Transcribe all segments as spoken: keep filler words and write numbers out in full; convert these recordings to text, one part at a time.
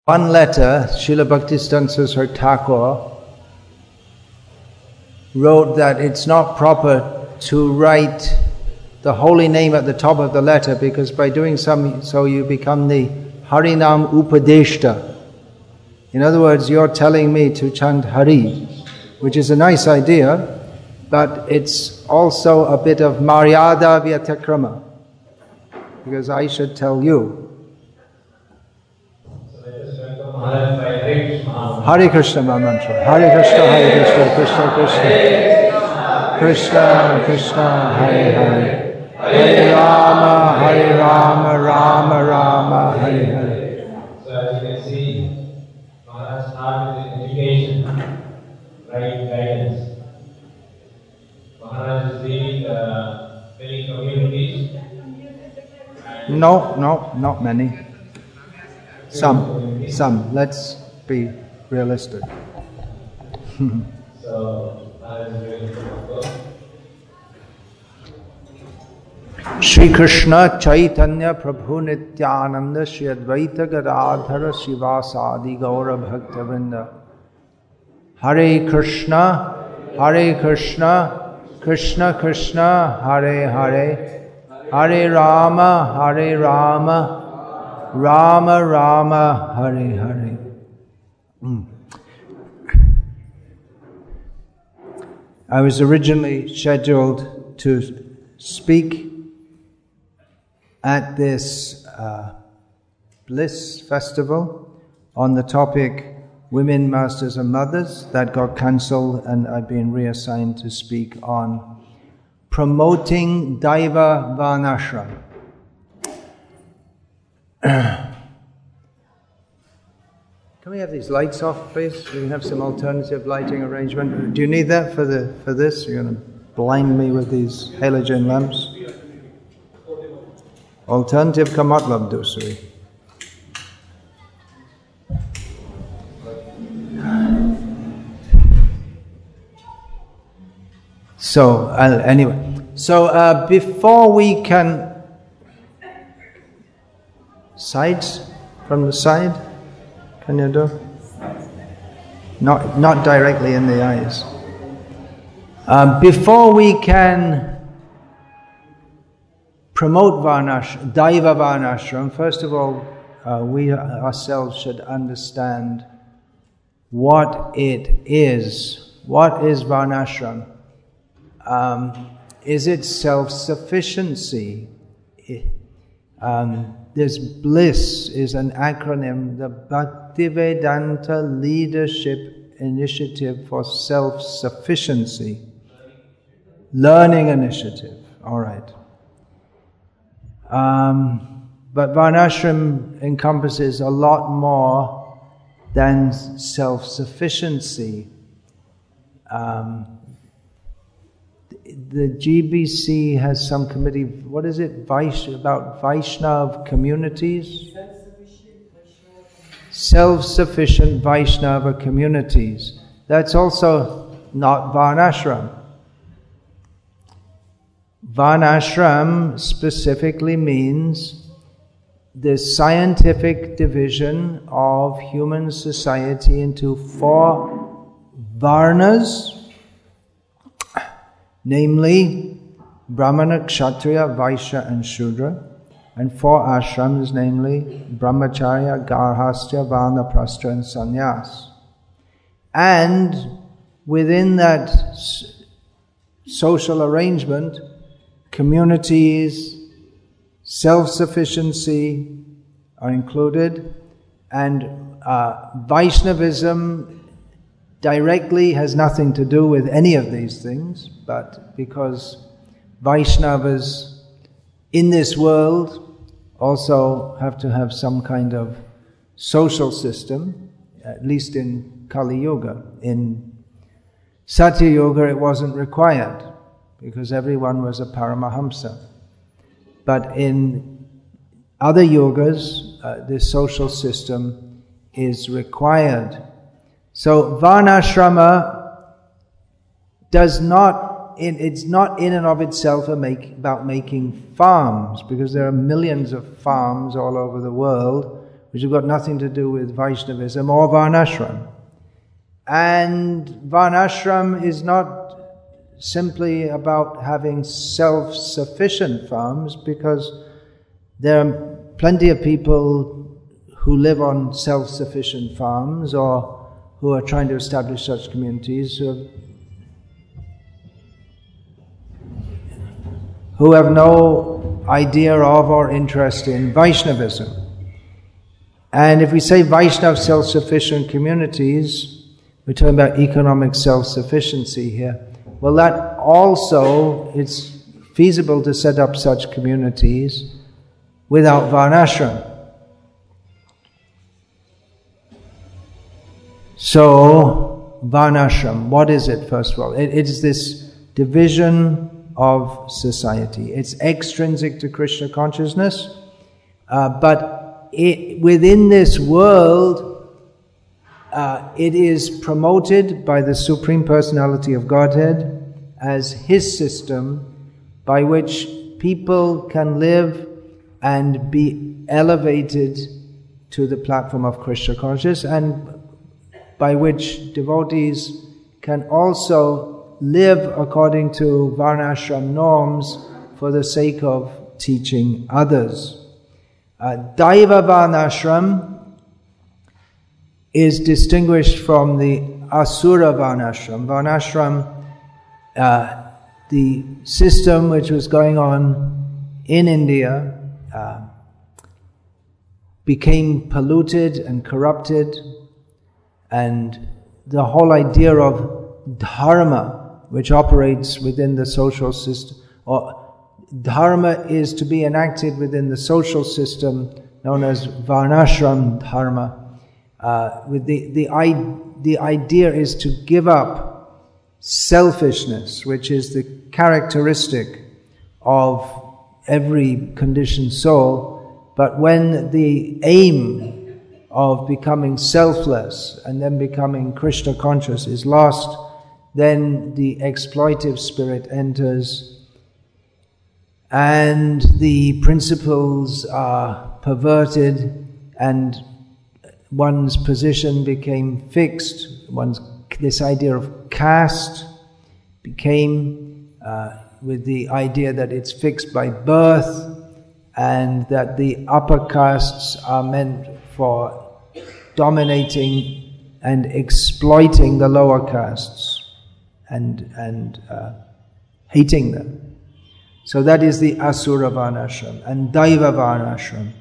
One letter, Srila Bhaktisiddhanta Saraswati Thakur wrote that it's not proper to write the holy name at the top of the letter, because by doing some, so you become the Harinam Upadeshta. In other words, you're telling me to chant Hari, which is a nice idea, but it's also a bit of Maryada Vyatakrama, because I should tell you. Hare Krishna mantra. Hare Krishna, Hare Krishna, Krishna Krishna, Krishna Krishna, Hare Hare, Hare Rama, Hare Rama, Rama Rama, Hare Hare. So as you can see, Maharaj started with education, right guidance. Maharaj is leading uh, many communities. No, no, not many. Some, some. Let's be realistic. So, Maharaj is doing some work. Shri Krishna Chaitanya Prabhu Nityananda Shri Advaita Gadadhara Srivasadi Gaura Bhakta Vrinda. Hare Krishna, Hare Krishna, Krishna Krishna, Hare Hare, Hare Rama, Hare Rama, Rama Rama, Hare Hare. Mm. I was originally scheduled to speak at this uh, Bliss Festival on the topic Women, Masters and Mothers. That got cancelled, and I've been reassigned to speak on promoting Daiva Varnashram. Can we have these lights off, please? We can have some alternative lighting arrangement. Do you need that for the for this? You're going to blind me with these halogen lamps? Alternative ka matlab dusri. So uh, anyway, so uh, before we can sides from the side, can you do? Not not directly in the eyes. Uh, before we can promote Varnash, Daiva Varnashram, first of all, uh, we ourselves should understand what it is. What is Varnashram? Um, is it self-sufficiency? Um, this bliss is an acronym, the Bhaktivedanta Leadership Initiative for Self-Sufficiency. Learning initiative, all right. Um, but Varnashram encompasses a lot more than self-sufficiency. Um, the G B C has some committee, what is it, Vaish, about Vaishnav communities? Self-sufficient Vaishnava communities. That's also not Varnashram. Varnashram specifically means the scientific division of human society into four Varnas, namely Brahmana, Kshatriya, Vaishya and Shudra, and four ashrams, namely Brahmacharya, Garhastya, Vanaprastha and Sannyas. And within that s- social arrangement, communities, self-sufficiency are included, and uh, Vaishnavism directly has nothing to do with any of these things, but because Vaishnavas in this world also have to have some kind of social system, at least in Kali Yuga. In Satya Yuga it wasn't required, because everyone was a Paramahamsa. But in other yugas, uh, this social system is required. So Varnashrama does not, it, it's not in and of itself a make, about making farms, because there are millions of farms all over the world which have got nothing to do with Vaishnavism or Varnashram. And Varnashram is not simply about having self-sufficient farms, because there are plenty of people who live on self-sufficient farms or who are trying to establish such communities who have, who have no idea of or interest in Vaishnavism. And if we say Vaishnav self-sufficient communities, we're talking about economic self-sufficiency here. Well, that also, it's feasible to set up such communities without Varnashram. So, Varnashram, what is it, first of all? It, it is this division of society. It's extrinsic to Krishna consciousness, uh, but it, within this world, Uh, it is promoted by the Supreme Personality of Godhead as His system by which people can live and be elevated to the platform of Krishna consciousness, and by which devotees can also live according to Varnashram norms for the sake of teaching others. Uh, Daiva Varnashram is distinguished from the Asura Varnashram. Varnashram, uh, the system which was going on in India, uh, became polluted and corrupted, and the whole idea of dharma, which operates within the social system, or dharma is to be enacted within the social system known as Varnashram dharma. Uh, with the, the, the idea is to give up selfishness, which is the characteristic of every conditioned soul. But when the aim of becoming selfless and then becoming Krishna conscious is lost, then the exploitive spirit enters, and the principles are perverted, and one's position became fixed. One's this idea of caste became uh, with the idea that it's fixed by birth, and that the upper castes are meant for dominating and exploiting the lower castes and and uh, hating them. So that is the Asura Varnashram. And Daiva Varnashram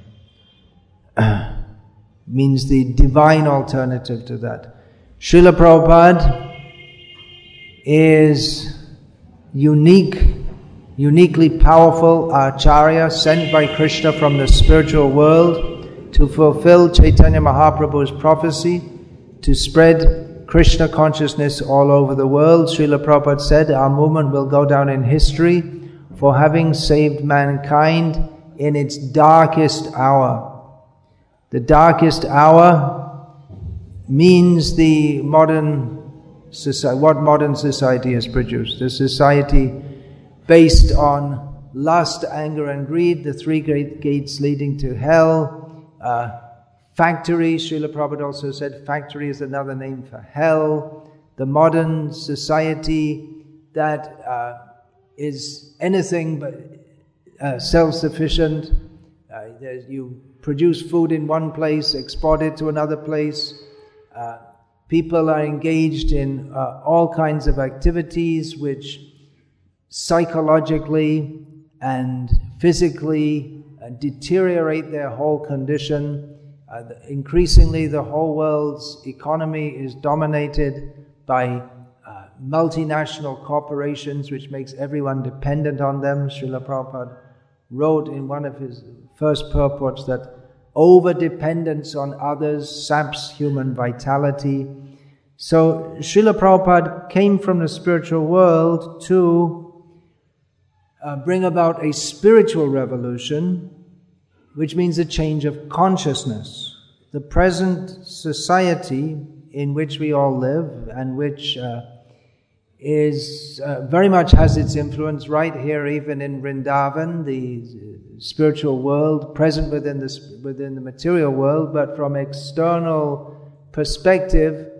means the divine alternative to that. Srila Prabhupada is unique, uniquely powerful Acharya sent by Krishna from the spiritual world to fulfill Chaitanya Mahaprabhu's prophecy to spread Krishna consciousness all over the world. Srila Prabhupada said, our movement will go down in history for having saved mankind in its darkest hour. The darkest hour means the modern society, what modern society has produced. A society based on lust, anger and greed, the three great gates leading to hell. Uh, factory, Srila Prabhupada also said factory is another name for hell. The modern society that uh, is anything but uh, self-sufficient. Uh, you produce food in one place, export it to another place. Uh, people are engaged in uh, all kinds of activities which psychologically and physically uh, deteriorate their whole condition. Uh, increasingly, the whole world's economy is dominated by uh, multinational corporations, which makes everyone dependent on them. Srila Prabhupada wrote in one of his first purports that over-dependence on others saps human vitality. So Srila Prabhupada came from the spiritual world to uh, bring about a spiritual revolution, which means a change of consciousness. The present society in which we all live, and which uh, is uh, very much has its influence right here, even in Vrindavan, the spiritual world, present within the, within the material world, but from external perspective,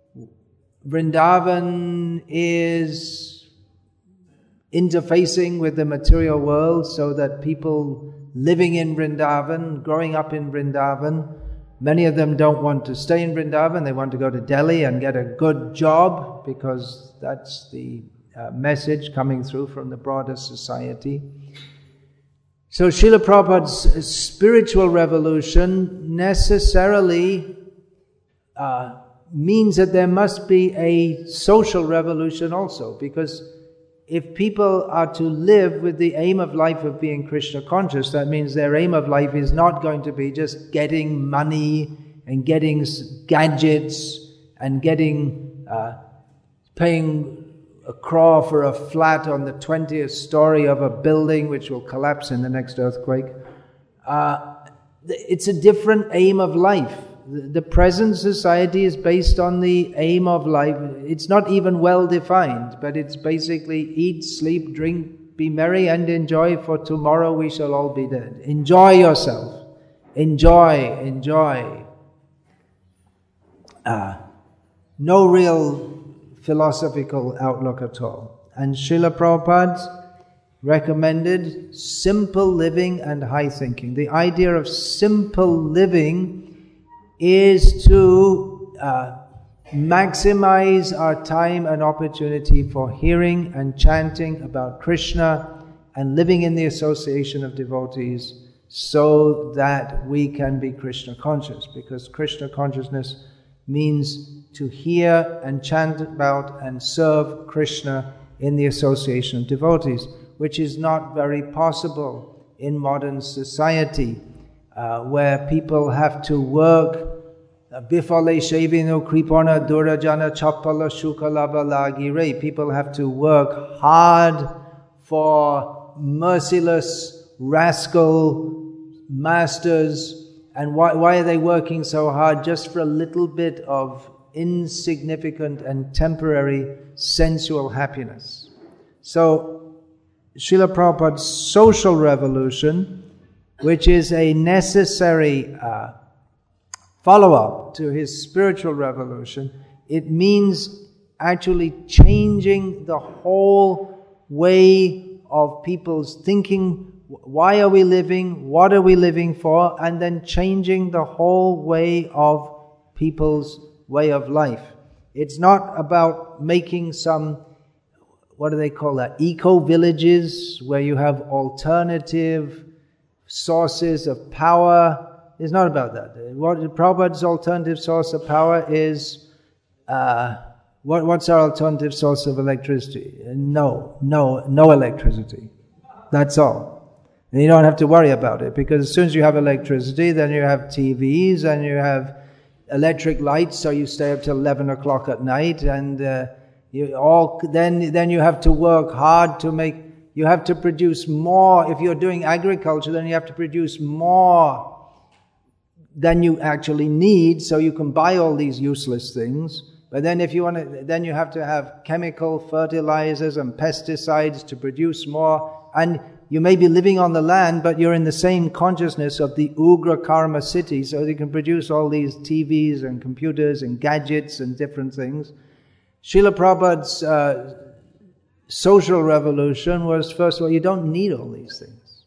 Vrindavan is interfacing with the material world so that people living in Vrindavan, growing up in Vrindavan, many of them don't want to stay in Vrindavan, they want to go to Delhi and get a good job, because that's the uh, message coming through from the broader society. So Srila Prabhupada's spiritual revolution necessarily uh, means that there must be a social revolution also, because if people are to live with the aim of life of being Krishna conscious, that means their aim of life is not going to be just getting money and getting gadgets and getting uh, paying a crore for a flat on the twentieth story of a building which will collapse in the next earthquake. Uh, it's a different aim of life. The present society is based on the aim of life. It's not even well defined, but it's basically eat, sleep, drink, be merry and enjoy, for tomorrow we shall all be dead. Enjoy yourself. Enjoy, enjoy. Uh, no real philosophical outlook at all. And Srila Prabhupada recommended simple living and high thinking. The idea of simple living is to uh, maximize our time and opportunity for hearing and chanting about Krishna and living in the association of devotees, so that we can be Krishna conscious, because Krishna consciousness means to hear and chant about and serve Krishna in the association of devotees, which is not very possible in modern society, uh, where people have to work bifale shavinu kripona durajana chapala shukalaba lagire. People have to work hard for merciless rascal masters. And why, why are they working so hard? Just for a little bit of insignificant and temporary sensual happiness. So Srila Prabhupada's social revolution, which is a necessary uh, follow-up to his spiritual revolution, it means actually changing the whole way of people's thinking. Why are we living? What are we living for? And then changing the whole way of people's way of life. It's not about making some, what do they call that, eco-villages, where you have alternative sources of power. It's not about that. What Prabhupada's alternative source of power is, uh, what, what's our alternative source of electricity? No, no, no electricity. That's all. And you don't have to worry about it, because as soon as you have electricity, then you have T Vs and you have electric lights, so you stay up till eleven o'clock at night, and uh, you all then then you have to work hard to make. You have to produce more. If you're doing agriculture, then you have to produce more than you actually need, so you can buy all these useless things. But then if you want to, then you have to have chemical fertilizers and pesticides to produce more. And you may be living on the land, but you're in the same consciousness of the Ugra Karma city, so you can produce all these T Vs and computers and gadgets and different things. Srila Prabhupada's uh, social revolution was, first of all, you don't need all these things.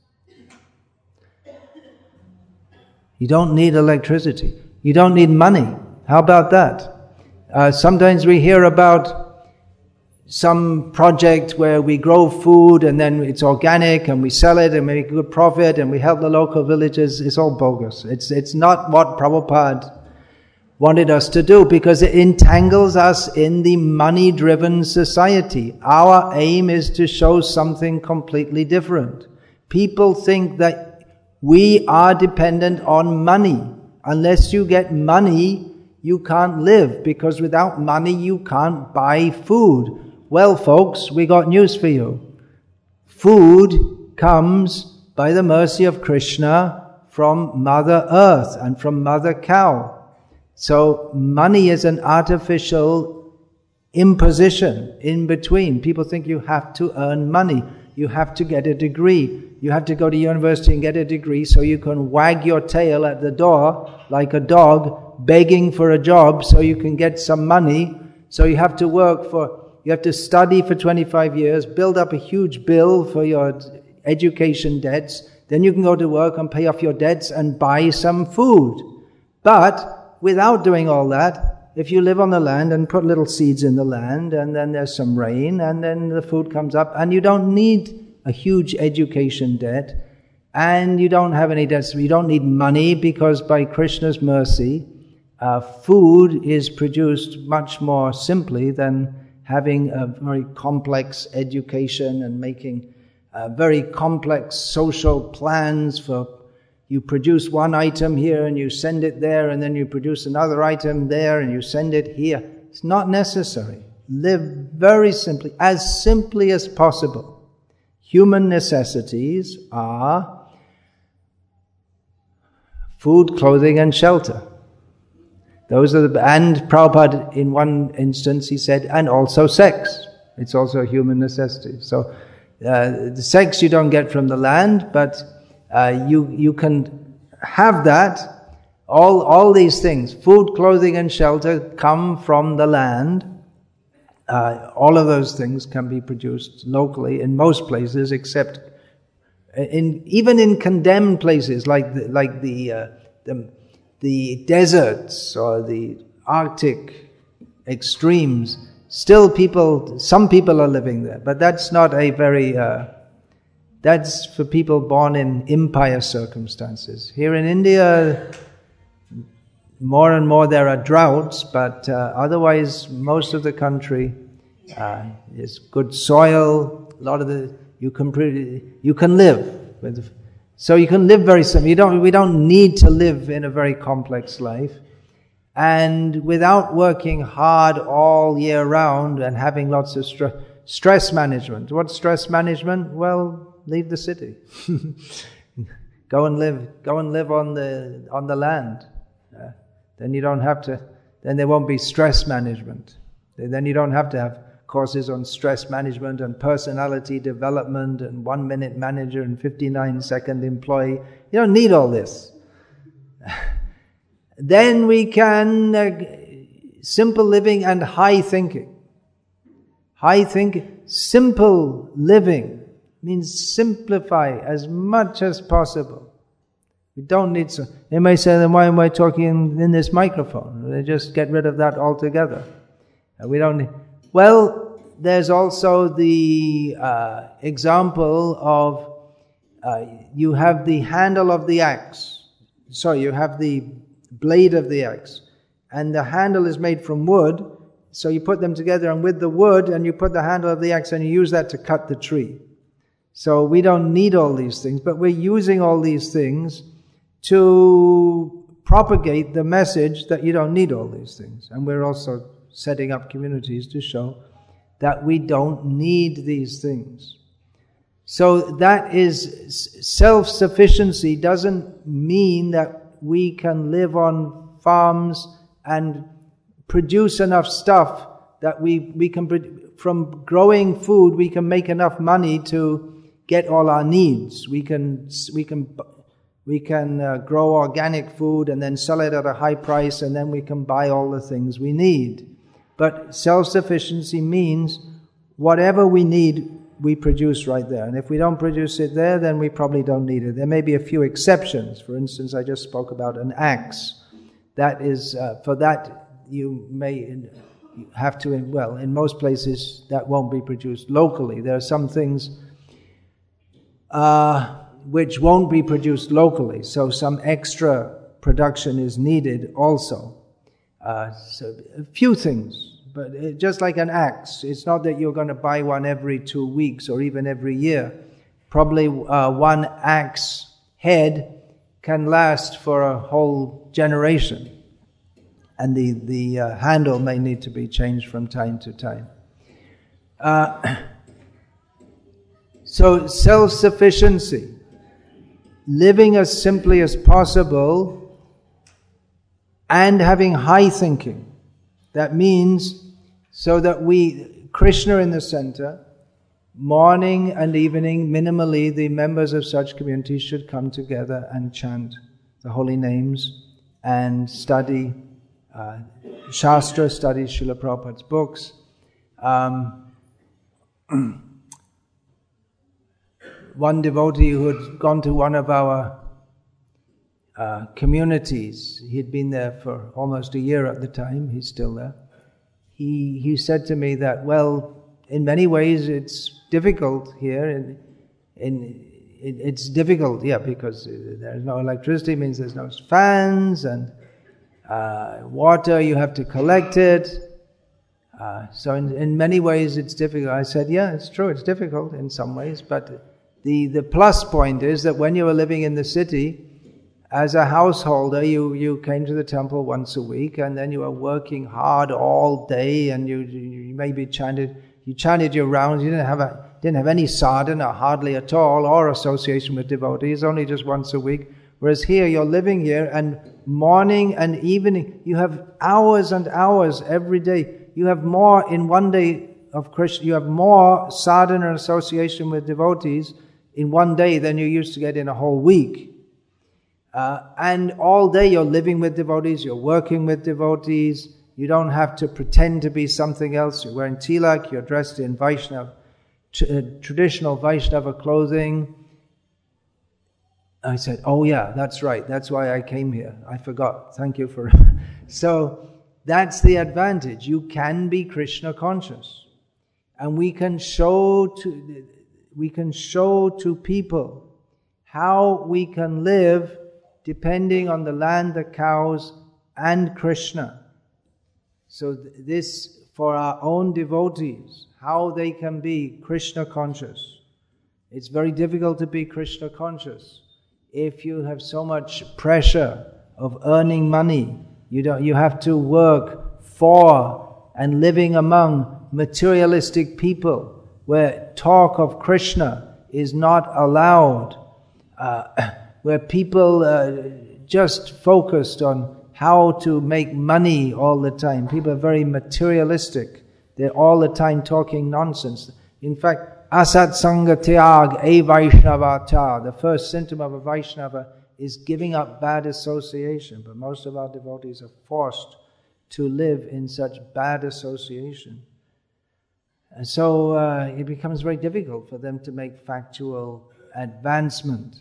You don't need electricity. You don't need money. How about that? Uh, sometimes we hear about some project where we grow food and then it's organic and we sell it and make a good profit and we help the local villages. It's all bogus. It's, it's not what Prabhupada wanted us to do, because it entangles us in the money-driven society. Our aim is to show something completely different. People think that we are dependent on money. Unless you get money, you can't live, because without money you can't buy food. Well, folks, we got news for you. Food comes by the mercy of Krishna from Mother Earth and from Mother Cow. So money is an artificial imposition in between. People think you have to earn money. You have to get a degree. You have to go to university and get a degree so you can wag your tail at the door like a dog begging for a job so you can get some money. So you have to work for, you have to study for twenty-five years, build up a huge bill for your education debts. Then you can go to work and pay off your debts and buy some food. But without doing all that, if you live on the land and put little seeds in the land, and then there's some rain, and then the food comes up, and you don't need a huge education debt, and you don't have any debts, you don't need money, because by Krishna's mercy, uh, food is produced much more simply than having a very complex education and making uh, very complex social plans for. You produce one item here and you send it there, and then you produce another item there and you send it here. It's not necessary. Live very simply, as simply as possible. Human necessities are food, clothing, and shelter. Those are the, and Prabhupada, in one instance, he said, and also sex. It's also a human necessity. So, uh, the sex you don't get from the land, but Uh, you you can have that. All all these things, food, clothing, and shelter, come from the land. Uh, all of those things can be produced locally in most places, except in even in condemned places like the, like the, uh, the the deserts or the Arctic extremes. Still, people some people are living there, but that's not a very uh, That's for people born in impious circumstances. Here in India, more and more there are droughts, but uh, otherwise most of the country uh, is good soil. A lot of the you can you can live with, so you can live very simple. You don't we don't need to live in a very complex life, and without working hard all year round and having lots of stre- stress management. What's stress management? Well, leave the city. Go and live. Go and live on the on the land. Uh, then you don't have to. Then there won't be stress management. Then you don't have to have courses on stress management and personality development and one minute manager and fifty-nine second employee. You don't need all this. Then we can uh, simple living and high thinking. High thinking, simple living means simplify as much as possible. We don't need so. They may say, then why am I talking in, in this microphone? They just get rid of that altogether. And we don't need. Well, there's also the uh, example of uh, you have the handle of the axe. Sorry, you have the blade of the axe, and the handle is made from wood. So you put them together, and with the wood, and you put the handle of the axe, and you use that to cut the tree. So we don't need all these things, but we're using all these things to propagate the message that you don't need all these things. And we're also setting up communities to show that we don't need these things. So that is, self-sufficiency doesn't mean that we can live on farms and produce enough stuff that we, we can, from growing food, we can make enough money to get all our needs. We can we can we can uh, grow organic food and then sell it at a high price, and then we can buy all the things we need. But self-sufficiency means whatever we need, we produce right there. And if we don't produce it there, then we probably don't need it. There may be a few exceptions. For instance, I just spoke about an axe. That is, uh, for that you may have to, well, in most places that won't be produced locally. There are some things uh, which won't be produced locally, so some extra production is needed also. Uh, so a few things, but it, just like an axe, it's not that you're going to buy one every two weeks or even every year. Probably uh, one axe head can last for a whole generation, and the the uh, handle may need to be changed from time to time. Uh, so self-sufficiency, living as simply as possible, and having high thinking. That means So that we, Krishna in the center, morning and evening, minimally, the members of such communities should come together and chant the holy names and study uh, Shastra, study Srila Prabhupada's books. Um, one devotee who had gone to one of our uh, communities, he'd been there for almost a year at the time, he's still there. He, he said to me that, well, in many ways it's difficult here. In, in, it, it's difficult, yeah, because there's no electricity, means there's no fans, and uh, water, you have to collect it. Uh, so in, in many ways it's difficult. I said, yeah, it's true, it's difficult in some ways, but the, the plus point is that when you were living in the city, as a householder, you, you came to the temple once a week, and then you were working hard all day, and you, you maybe chanted, you chanted your rounds. You didn't have a, didn't have any sadhana, hardly at all, or association with devotees, only just once a week. Whereas here, you're living here, and morning and evening, you have hours and hours every day. You have more in one day of Krishna. You have more sadhana association with devotees in one day than you used to get in a whole week. Uh, and all day you're living with devotees, you're working with devotees, you don't have to pretend to be something else. You're wearing tilak, you're dressed in Vaishnava, t- uh, traditional Vaishnava clothing. I said, oh yeah, that's right, that's why I came here. I forgot, thank you for... So that's the advantage. You can be Krishna conscious. And we can show to, we can show to people how we can live depending on the land, the cows, and Krishna. So th- this, for our own devotees, how they can be Krishna conscious. It's very difficult to be Krishna conscious if you have so much pressure of earning money. You don't, you have to work for and living among materialistic people where talk of Krishna is not allowed. Uh, where people uh, just focused on how to make money all the time. People are very materialistic. They're all the time talking nonsense. In fact, asat sanga tyag a Vaishnavata, the first symptom of a Vaishnava is giving up bad association. But most of our devotees are forced to live in such bad association. And so uh, it becomes very difficult for them to make factual advancement.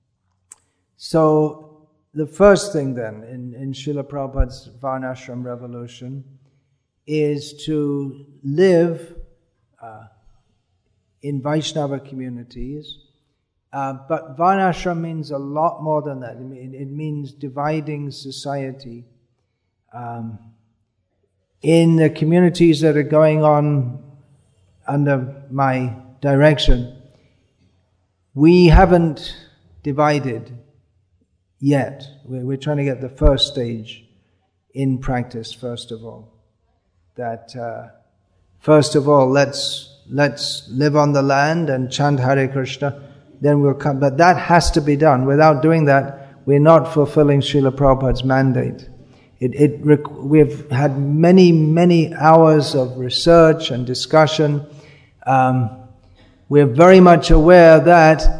So, the first thing then in, in Srila Prabhupada's Varnashram revolution is to live uh, in Vaishnava communities. Uh, but Varnashram means a lot more than that. It, it means dividing society. Um, in the communities that are going on under my direction, we haven't divided yet. We're, we're trying to get the first stage in practice, first of all. That, uh, first of all, let's let's live on the land and chant Hare Krishna, then we'll come. But that has to be done. Without doing that, we're not fulfilling Srila Prabhupada's mandate. It, it, we've had many, many hours of research and discussion. Um, we're very much aware that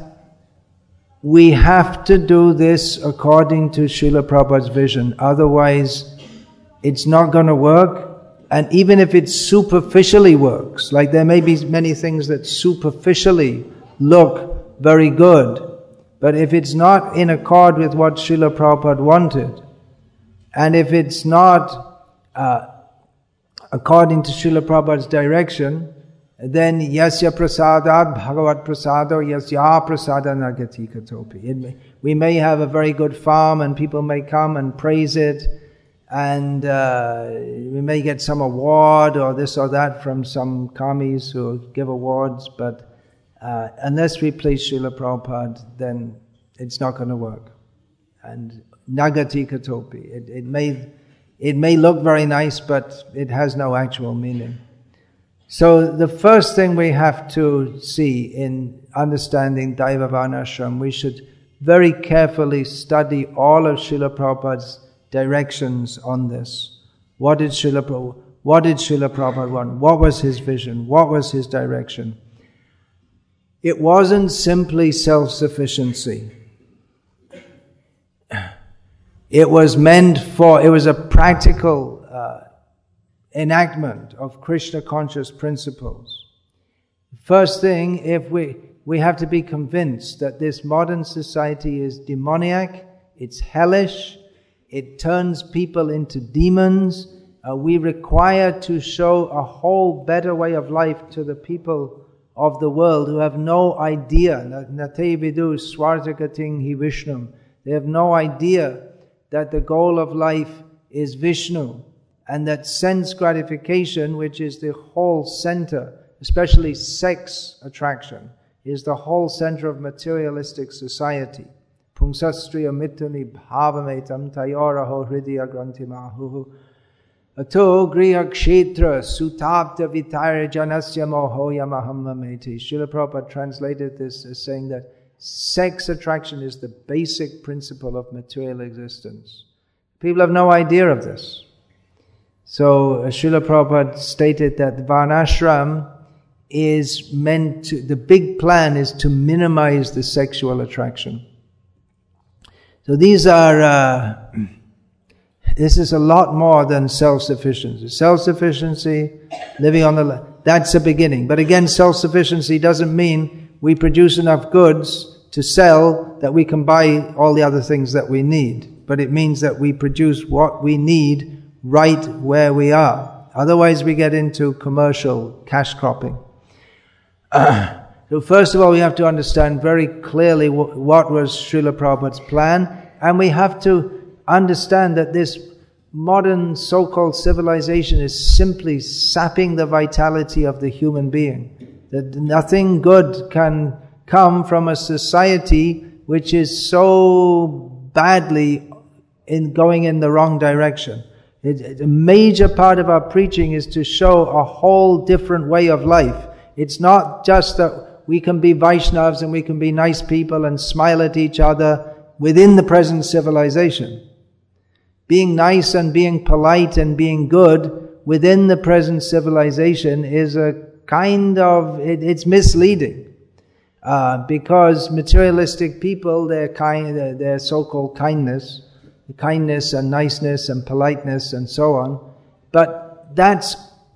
we have to do this according to Srila Prabhupada's vision. Otherwise, it's not going to work. And even if it superficially works, like there may be many things that superficially look very good, but if it's not in accord with what Srila Prabhupada wanted, and if it's not uh, according to Srila Prabhupada's direction, then yasya prasadad bhagavat prasado yasya prasada nagati katopi. We may have a very good farm and people may come and praise it, and uh, we may get some award or this or that from some kamis who give awards, but uh, unless we please Srila Prabhupada, then it's not going to work. And nagati katopi. It, it may it may look very nice, but it has no actual meaning. So the first thing we have to see in understanding Daiva Varnashram, we should very carefully study all of Srila Prabhupada's directions on this. What did Srila Prabhupada, What did Srila Prabhupada want? What was his vision? What was his direction? It wasn't simply self-sufficiency. It was meant for, it was a practical uh, enactment of Krishna conscious principles. First thing, if we, we have to be convinced that this modern society is demoniac, it's hellish, it turns people into demons. Uh, we require to show a whole better way of life to the people of the world who have no idea. Nate vidu swartakating hi Vishnum. They have no idea that the goal of life is Vishnu, and that sense gratification, which is the whole center, especially sex attraction, is the whole center of materialistic society. Pungsastriya mituni bhavametam tayoraho hridya grantimahu ato griha kshetra sutapta vitara janasya mohoya mahammameti. Srila Prabhupada translated this as saying that sex attraction is the basic principle of material existence. People have no idea of this. So Srila Prabhupada stated that the Varnashram is meant to, the big plan is to minimize the sexual attraction. So these are, uh, this is a lot more than self-sufficiency. Self-sufficiency, living on the, that's the beginning. But again, self-sufficiency doesn't mean we produce enough goods to sell that we can buy all the other things that we need. But it means that we produce what we need right where we are. Otherwise we get into commercial cash cropping. Uh, so first of all, we have to understand very clearly what, what was Srila Prabhupada's plan, and we have to understand that this modern so-called civilization is simply sapping the vitality of the human being. That nothing good can come from a society which is so badly in going in the wrong direction. It, a major part of our preaching is to show a whole different way of life. It's not just that we can be Vaishnavas and we can be nice people and smile at each other within the present civilization. Being nice and being polite and being good within the present civilization is a kind of, it, it's misleading. Uh, because materialistic people, their kind, their, their so-called kindness, kindness and niceness and politeness and so on, but that's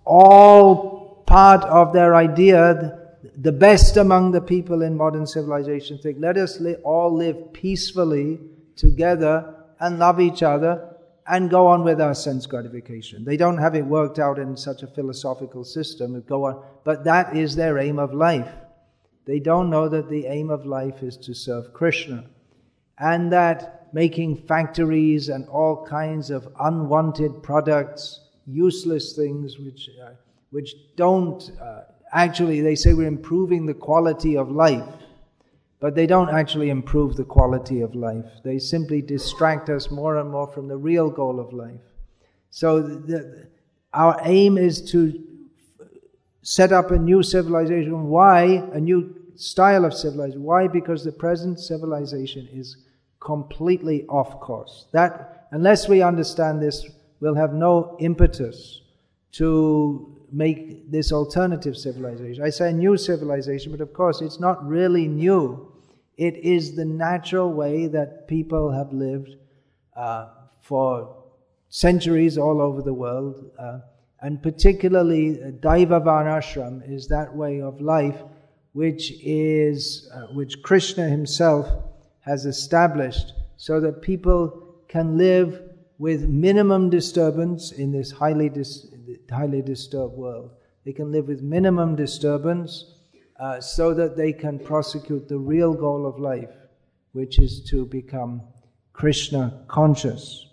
all part of their idea. The best among the people in modern civilization think, let us li- all live peacefully together and love each other and go on with our sense gratification. They don't have it worked out in such a philosophical system, go on, but that is their aim of life. They don't know that the aim of life is to serve Krishna, and that making factories and all kinds of unwanted products, useless things which uh, which don't uh, actually, they say we're improving the quality of life, but they don't actually improve the quality of life. They simply distract us more and more from the real goal of life. So the, the, our aim is to set up a new civilization. Why? A new style of civilization. Why? Because the present civilization is completely off course. That, unless we understand this, we'll have no impetus to make this alternative civilization. I say new civilization, but of course it's not really new. It is the natural way that people have lived uh, for centuries all over the world. Uh, and particularly uh, Daiva Varnashram is that way of life which is uh, which Krishna himself has established so that people can live with minimum disturbance in this highly dis- highly disturbed world. They can live with minimum disturbance uh, so that they can prosecute the real goal of life, which is to become Krishna conscious.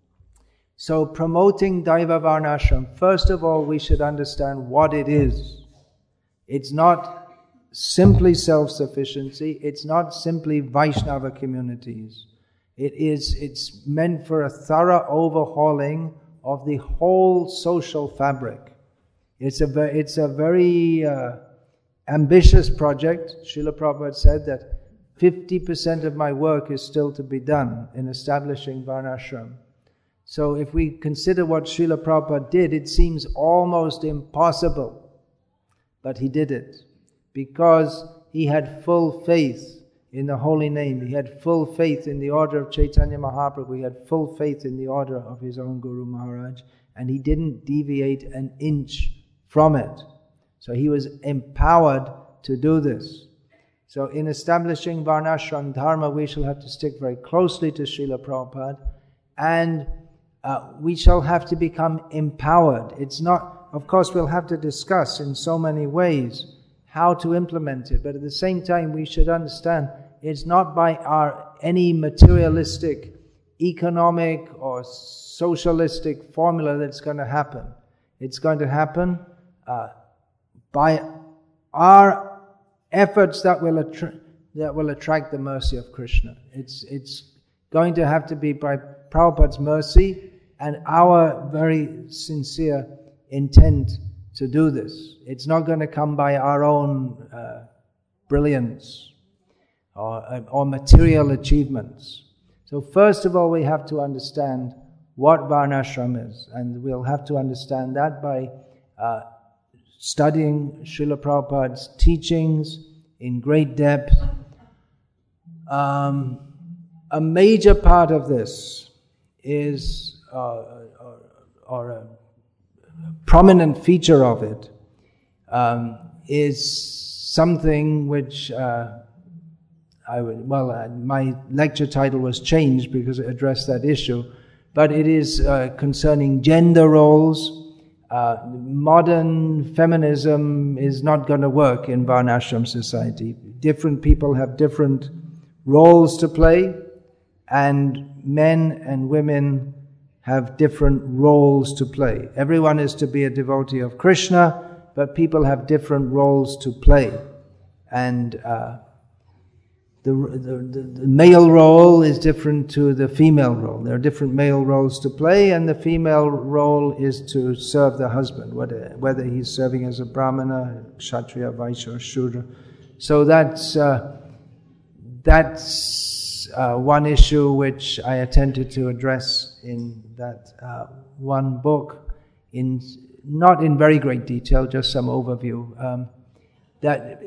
So promoting Daiva Varnashram, first of all we should understand what it is. It's not simply self-sufficiency, it's not simply Vaishnava communities. It is, it's meant for a thorough overhauling of the whole social fabric. It's a, ve- it's a very uh, ambitious project. Srila Prabhupada said that fifty percent of my work is still to be done in establishing Varnashram. So if we consider what Srila Prabhupada did, it seems almost impossible. But he did it because he had full faith in the holy name. He had full faith in the order of Chaitanya Mahaprabhu. He had full faith in the order of his own Guru Maharaj. And he didn't deviate an inch from it. So he was empowered to do this. So in establishing Varnashram Dharma, we shall have to stick very closely to Srila Prabhupada, and uh, we shall have to become empowered. It's not, of course, we'll have to discuss in so many ways how to implement it, but at the same time we should understand it's not by our any materialistic, economic or socialistic formula that's going to happen. It's going to happen uh, by our efforts that will attra- that will attract the mercy of Krishna. It's it's going to have to be by Prabhupada's mercy and our very sincere intent to do this. It's not going to come by our own uh, brilliance or, or material achievements. So first of all, we have to understand what Varnashram is, and we'll have to understand that by uh, studying Srila Prabhupada's teachings in great depth. Um, a major part of this is, uh, or, or a prominent feature of it, um, is something which uh, I would, well, uh, my lecture title was changed because it addressed that issue, but it is uh, concerning gender roles. Uh, modern feminism is not going to work in Varnashram society. Different people have different roles to play, and men and women have different roles to play. Everyone is to be a devotee of Krishna, but people have different roles to play. And uh, the, the, the male role is different to the female role. There are different male roles to play, and the female role is to serve the husband, whether, whether he's serving as a brahmana, kshatriya, vaishya, or shudra. So that's uh, that's uh, one issue which I attempted to address in that uh, one book, in not in very great detail, just some overview. Um, that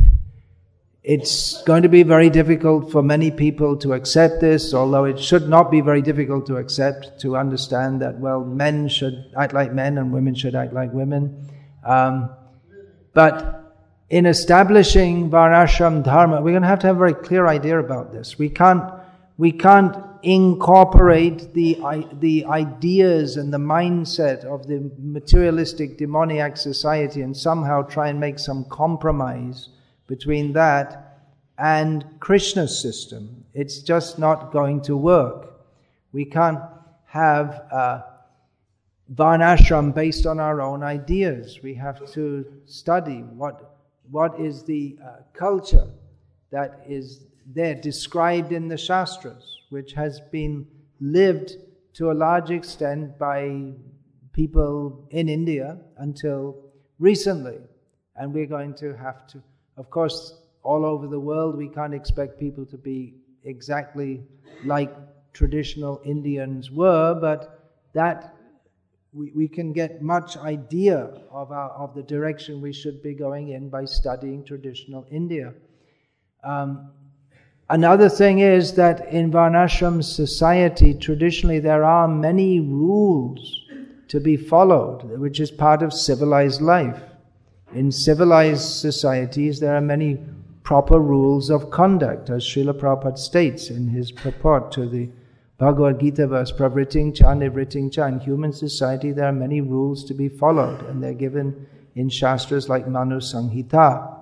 it's going to be very difficult for many people to accept this, although it should not be very difficult to accept, to understand that, well, men should act like men and women should act like women. Um, but in establishing Varnashram Dharma, we're going to have to have a very clear idea about this. We can't, we can't incorporate the, the ideas and the mindset of the materialistic demoniac society and somehow try and make some compromise between that and Krishna's system. It's just not going to work. We can't have uh, Varnashram based on our own ideas. We have to study what what is the uh, culture that is there described in the Shastras, which has been lived to a large extent by people in India until recently. And we're going to have to, of course, all over the world, we can't expect people to be exactly like traditional Indians were, but that we, we can get much idea of our, of the direction we should be going in by studying traditional India. Um, another thing is that in Varnashram society, traditionally there are many rules to be followed, which is part of civilized life. In civilized societies, there are many proper rules of conduct, as Srila Prabhupada states in his purport to the Bhagavad Gita verse, Pravriting cha nivriting cha. In human society, there are many rules to be followed, and they're given in Shastras like Manu Sanghita.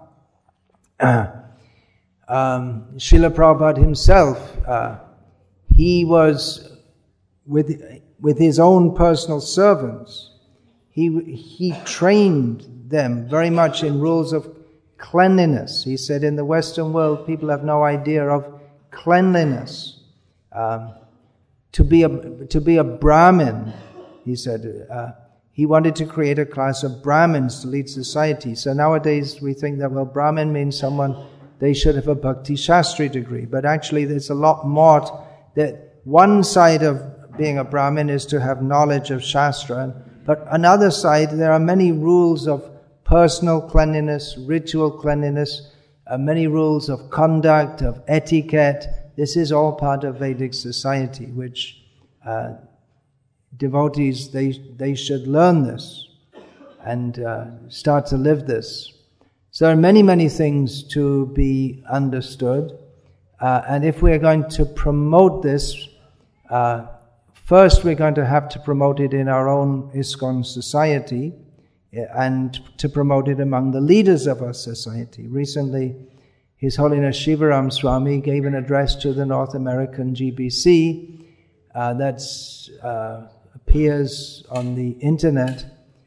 um, Srila Prabhupada himself, uh, he was with with his own personal servants. He he trained them very much in rules of cleanliness. He said in the Western world, people have no idea of cleanliness. Um, to be a to be a Brahmin, he said, uh, he wanted to create a class of Brahmins to lead society. So nowadays we think that, well, Brahmin means someone, they should have a Bhakti Shastri degree. But actually there's a lot more that one side of being a Brahmin is to have knowledge of Shastra. But on the other side, there are many rules of personal cleanliness, ritual cleanliness, uh, many rules of conduct, of etiquette. This is all part of Vedic society, which uh, devotees, they, they should learn this and uh, start to live this. So there are many, many things to be understood. Uh, and if we're going to promote this, uh, first we're going to have to promote it in our own ISKCON society and to promote it among the leaders of our society. Recently, His Holiness Shivaram Swami gave an address to the North American G B C uh, that uh, appears on the internet.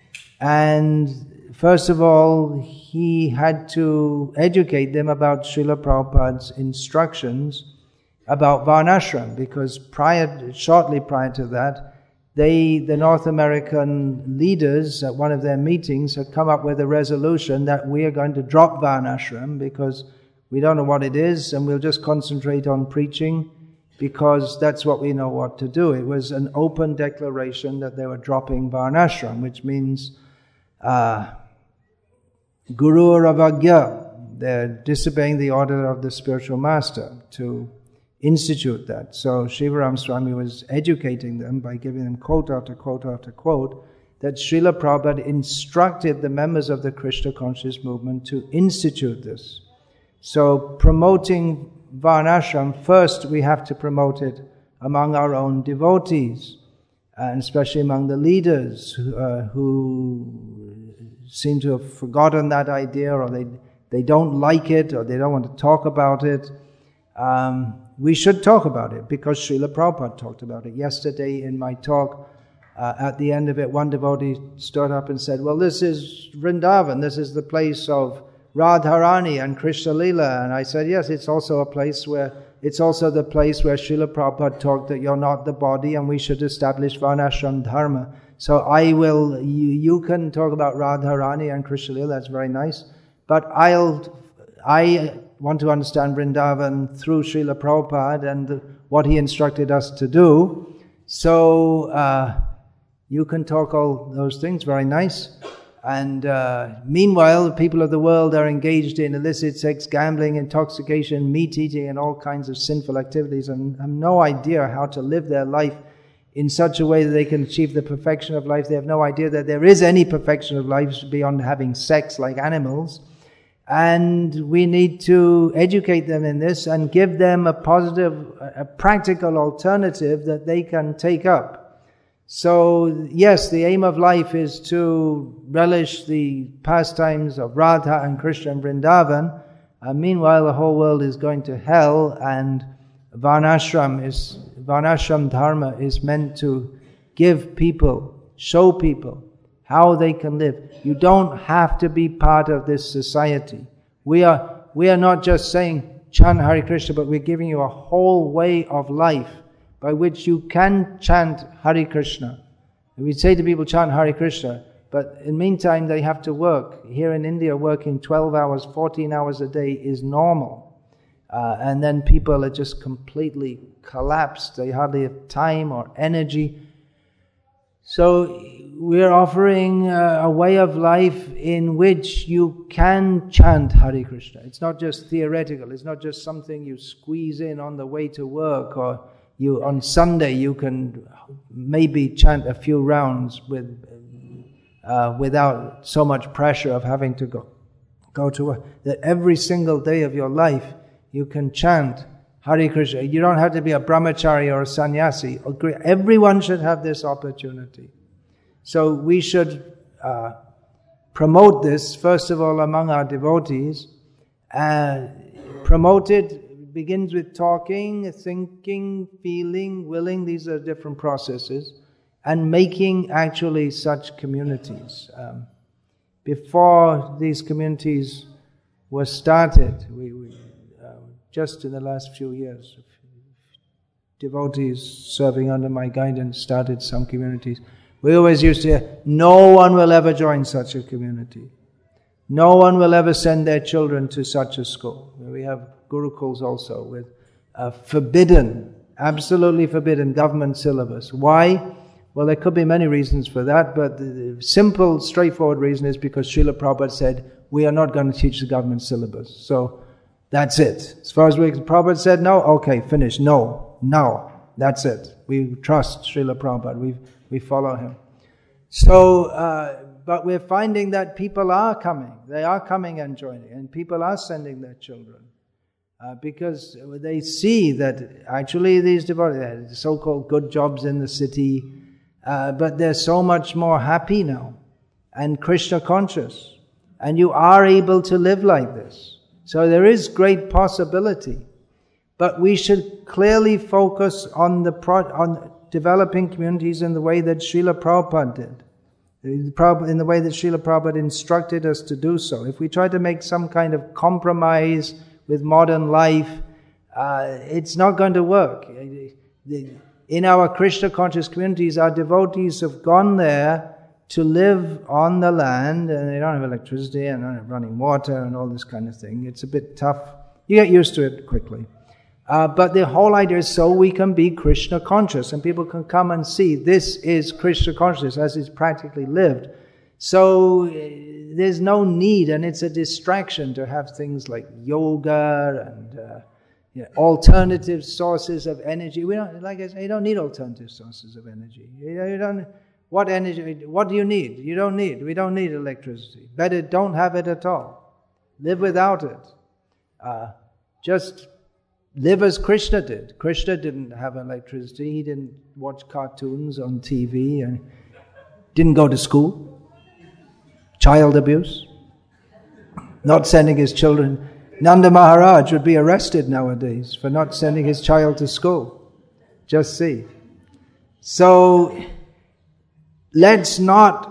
And first of all, he had to educate them about Srila Prabhupada's instructions about Varnashram, because prior, shortly prior to that, they, the North American leaders at one of their meetings had come up with a resolution that we are going to drop Varnashram because we don't know what it is and we'll just concentrate on preaching because that's what we know what to do. It was an open declaration that they were dropping Varnashram, which means uh, Guru Ravagya. They're disobeying the order of the spiritual master to institute that. So Shivaram Swami was educating them by giving them quote after quote after quote that Srila Prabhupada instructed the members of the Krishna conscious movement to institute this. So promoting Varnashram, first we have to promote it among our own devotees, and especially among the leaders who, uh, who seem to have forgotten that idea, or they, they don't like it, or they don't want to talk about it. Um, we should talk about it because Srila Prabhupada talked about it. Yesterday in my talk, uh, at the end of it, one devotee stood up and said, well, this is Vrindavan, this is the place of Radharani and Krishna Lila. And I said, yes, it's also a place where, it's also the place where Srila Prabhupada talked that you're not the body and we should establish Varnashram Dharma. So I will, you, you can talk about Radharani and Krishna Lila, that's very nice. But I'll, I want to understand Vrindavan through Srila Prabhupada and what he instructed us to do. So uh, you can talk all those things, very nice. And uh, meanwhile, the people of the world are engaged in illicit sex, gambling, intoxication, meat eating, and all kinds of sinful activities, and have no idea how to live their life in such a way that they can achieve the perfection of life. They have no idea that there is any perfection of life beyond having sex like animals. And we need to educate them in this and give them a positive, a practical alternative that they can take up. So, yes, the aim of life is to relish the pastimes of Radha and Krishna and Vrindavan. Uh, meanwhile, the whole world is going to hell, and Varnashram is, Varnashram Dharma is meant to give people, show people how they can live. You don't have to be part of this society. We are, we are not just saying chant Hare Krishna, but we're giving you a whole way of life by which you can chant Hare Krishna. We say to people, chant Hare Krishna, but in the meantime they have to work. Here in India, working twelve hours, fourteen hours a day is normal. Uh, and then people are just completely collapsed. They hardly have time or energy. So we're offering a, a way of life in which you can chant Hare Krishna. It's not just theoretical. It's not just something you squeeze in on the way to work, or you on Sunday you can maybe chant a few rounds with uh, without so much pressure of having to go go to work. That every single day of your life you can chant Hare Krishna. You don't have to be a brahmachari or a sannyasi. Everyone should have this opportunity. So we should uh, promote this, first of all, among our devotees. Uh, promote it, begins with talking, thinking, feeling, willing. These are different processes. And making actually such communities. Um, before these communities were started, we, we just in the last few years, devotees serving under my guidance started some communities. We always used to hear, no one will ever join such a community. No one will ever send their children to such a school. We have gurukuls also with uh, forbidden Absolutely forbidden, government syllabus. Why? Well, there could be many reasons for that, but the simple, straightforward reason is because Srila Prabhupada said, we are not going to teach the government syllabus. So, that's it. As far as we, Prabhupada said no, okay, finish. No, no, that's it. We trust Srila Prabhupada. We we follow him. So, uh, but we're finding that people are coming. They are coming and joining, and people are sending their children. Uh, because they see that actually these devotees have so-called good jobs in the city, uh, but they're so much more happy now and Krishna conscious. And you are able to live like this. So there is great possibility. But we should clearly focus on the pro- on developing communities in the way that Srila Prabhupada did. In the way that Srila Prabhupada instructed us to do so. If we try to make some kind of compromise with modern life, uh, it's not going to work. In our Krishna conscious communities, our devotees have gone there to live on the land, and they don't have electricity and don't have running water and all this kind of thing. It's a bit tough. You get used to it quickly. Uh, but the whole idea is so we can be Krishna conscious and people can come and see this is Krishna consciousness as it's practically lived. So uh, there's no need, and it's a distraction to have things like yoga and uh, you know, alternative sources of energy. We don't, like I said, you don't need alternative sources of energy. You, you don't. What energy? What do you need? You don't need. We don't need electricity. Better don't have it at all. Live without it. Uh, just live as Krishna did. Krishna didn't have electricity. He didn't watch cartoons on T V and didn't go to school. Child abuse. Not sending his children. Nanda Maharaj would be arrested nowadays for not sending his child to school. Just see. So, let's not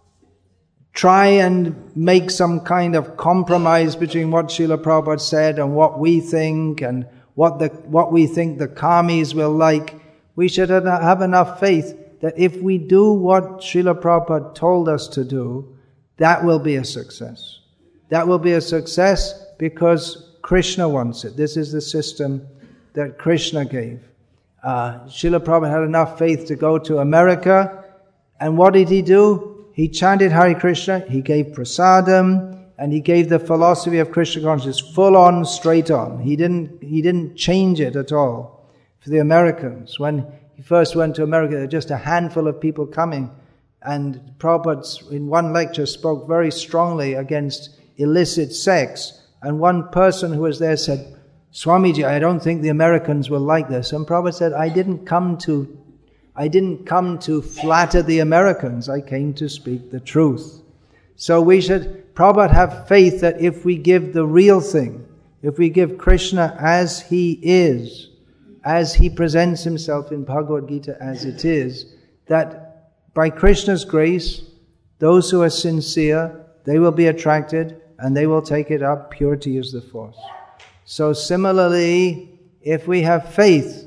try and make some kind of compromise between what Srila Prabhupada said and what we think and what the what we think the karmis will like. We should have enough faith that if we do what Srila Prabhupada told us to do, that will be a success. That will be a success because Krishna wants it. This is the system that Krishna gave. Uh, Srila Prabhupada had enough faith to go to America, and what did he do? He chanted Hare Krishna, he gave prasadam, and he gave the philosophy of Krishna consciousness full on, straight on. He didn't, he didn't change it at all. For the Americans, when he first went to America, there were just a handful of people coming, and Prabhupada in one lecture spoke very strongly against illicit sex, and one person who was there said, Swamiji, I don't think the Americans will like this. And Prabhupada said, I didn't come to I didn't come to flatter the Americans, I came to speak the truth. So we should, Prabhupada, have faith that if we give the real thing, if we give Krishna as he is, as he presents himself in Bhagavad Gita as it is, that by Krishna's grace, those who are sincere, they will be attracted and they will take it up. Purity is the force. So similarly, if we have faith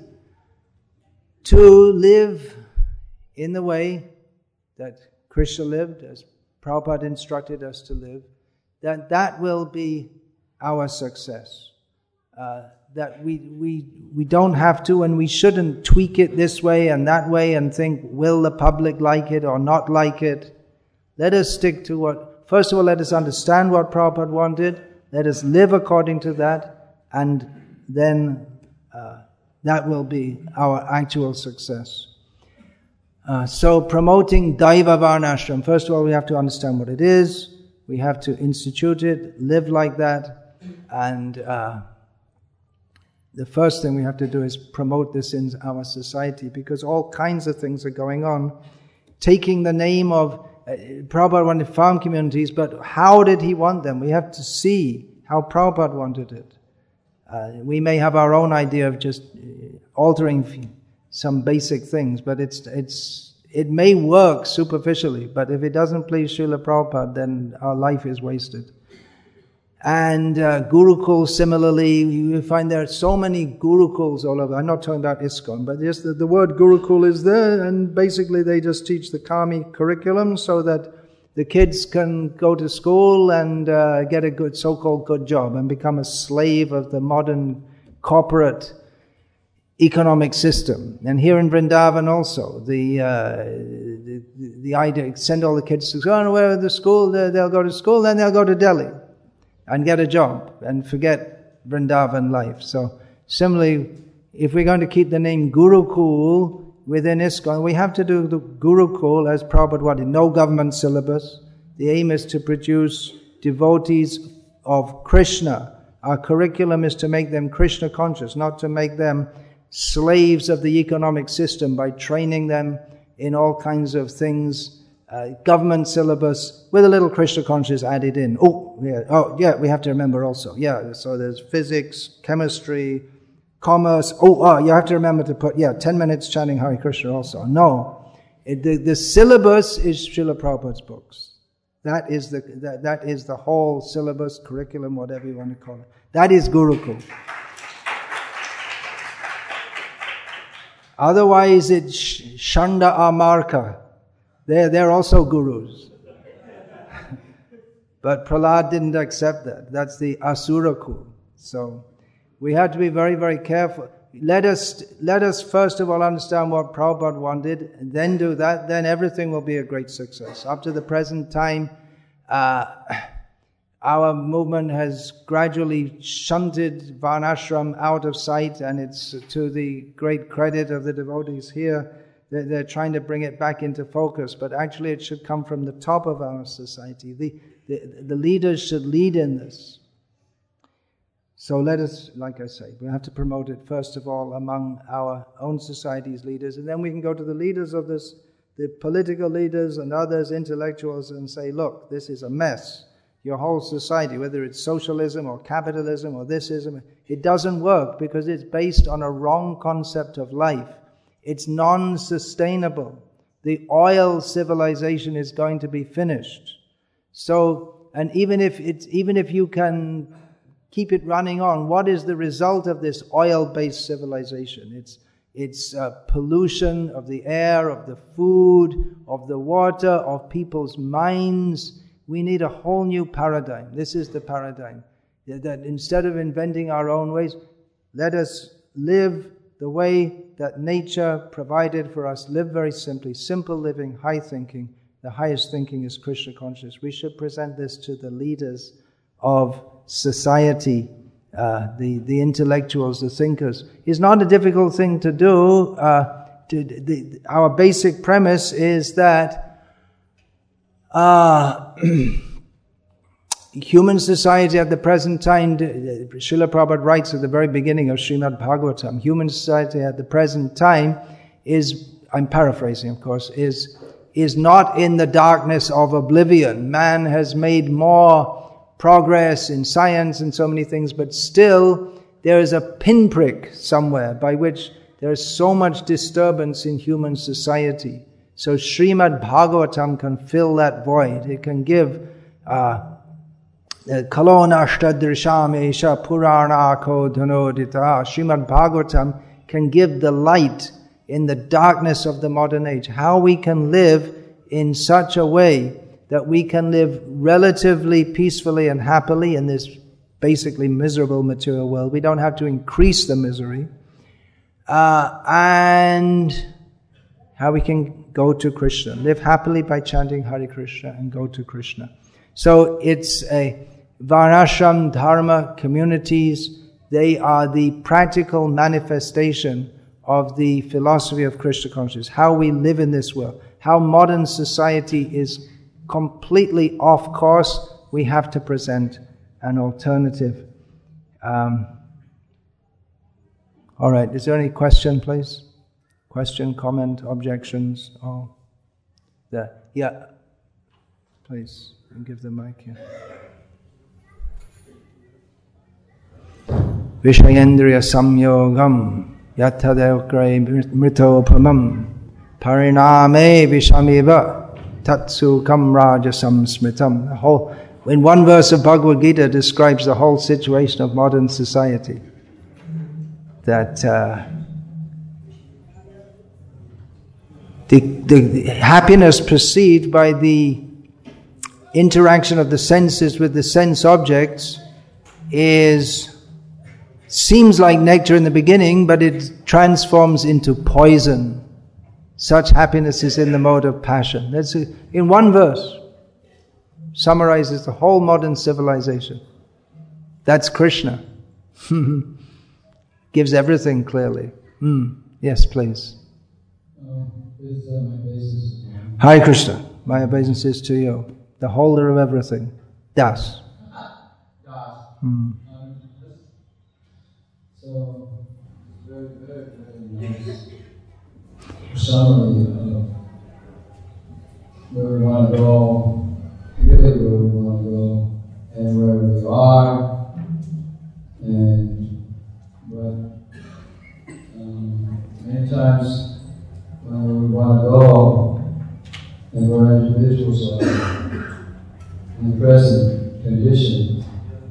to live in the way that Krishna lived, as Prabhupada instructed us to live, then that will be our success. Uh, that we, we, we don't have to and we shouldn't tweak it this way and that way and think, will the public like it or not like it? Let us stick to what, first of all, let us understand what Prabhupada wanted, let us live according to that, and then uh, that will be our actual success. Uh, so promoting Daiva Varnashram, first of all we have to understand what it is, we have to institute it, live like that, and uh, the first thing we have to do is promote this in our society, because all kinds of things are going on. Taking the name of, uh, Prabhupada wanted farm communities, but how did he want them? We have to see how Prabhupada wanted it. Uh, we may have our own idea of just altering some basic things, but it's it's it may work superficially, but if it doesn't please Srila Prabhupada, then our life is wasted. And uh, Gurukul, similarly, you find there are so many Gurukuls all over. I'm not talking about ISKCON, but just the, the word Gurukul is there, and basically they just teach the Kami curriculum so that the kids can go to school and uh, get a good, so-called good job and become a slave of the modern corporate economic system. And here in Vrindavan also, the, uh, the, the idea, send all the kids to school, where the school, they'll go to school, then they'll go to Delhi and get a job and forget Vrindavan life. So similarly, if we're going to keep the name Gurukul within ISKCON, we have to do the Gurukul as Prabhupada wanted. No government syllabus. The aim is to produce devotees of Krishna. Our curriculum is to make them Krishna conscious, not to make them slaves of the economic system by training them in all kinds of things, uh, government syllabus with a little Krishna conscious added in. Oh, yeah, oh, yeah, we have to remember also. Yeah, so there's physics, chemistry, commerce. Oh, oh, you have to remember to put, yeah, ten minutes chanting Hare Krishna also. No, it, the, the syllabus is Srila Prabhupada's books. That is the that, that is the whole syllabus, curriculum, whatever you want to call it. That is Gurukul. Otherwise, it's Shanda Amarka. They're, they're also gurus. But Prahlad didn't accept that. That's the Asura Kul. So we have to be very, very careful. Let us, let us first of all understand what Prabhupada wanted, and then do that, then everything will be a great success. Up to the present time, uh, our movement has gradually shunted Varnashram out of sight, and it's to the great credit of the devotees here. They're, they're trying to bring it back into focus, but actually it should come from the top of our society. The, the, the leaders should lead in this. So let us, like I say, we have to promote it first of all among our own society's leaders, and then we can go to the leaders of this, the political leaders and others, intellectuals, and say, look, this is a mess. Your whole society, whether it's socialism or capitalism or thisism, it doesn't work because it's based on a wrong concept of life. It's non-sustainable. The oil civilization is going to be finished. So, and even if it's, even if you can keep it running on, what is the result of this oil-based civilization? It's it's uh, pollution of the air, of the food, of the water, of people's minds. We need a whole new paradigm. This is the paradigm. That instead of inventing our own ways, let us live the way that nature provided for us. Live very simply. Simple living, high thinking. The highest thinking is Krishna conscious. We should present this to the leaders of society, uh, the, the intellectuals, the thinkers. It's not a difficult thing to do. Uh, to, the, our basic premise is that uh, human society at the present time, Srila Prabhupada writes at the very beginning of Srimad Bhagavatam, human society at the present time is, I'm paraphrasing of course, is, is not in the darkness of oblivion. Man has made more progress in science and so many things, but still there is a pinprick somewhere by which there is so much disturbance in human society. So Srimad Bhagavatam can fill that void. It can give Kalonashtadrisham Esha Puranako Dhanodita. Srimad Bhagavatam can give the light in the darkness of the modern age. How we can live in such a way that we can live relatively peacefully and happily in this basically miserable material world. We don't have to increase the misery. Uh, and how we can go to Krishna. Live happily by chanting Hare Krishna and go to Krishna. So it's a Varnashram Dharma communities. They are the practical manifestation of the philosophy of Krishna consciousness. How we live in this world. How modern society is completely off course, we have to present an alternative. Um, all right, is there any question, please? Question, comment, objections? Oh, there. Yeah, please, give the mic here. Vishayendriya samyogam yatadevkray mritopamam pariname vishamiva Tatsukam Rajasam Smritam. The whole, in one verse of Bhagavad Gita describes the whole situation of modern society. That uh, the, the, the happiness perceived by the interaction of the senses with the sense objects is seems like nectar in the beginning, but it transforms into poison. Such happiness is in the mode of passion. That's a, in one verse, summarizes the whole modern civilization. That's Krishna. Gives everything clearly. Mm. Yes, please. Um, is, uh, my basis. Hare Krishna. My obeisances to you, the holder of everything. Das. Das. Mm. Um, so, very, very, very nice summary of where we want to go, really where we want to go, and where we are, and what um, many times when we want to go, and where individuals are in the present condition,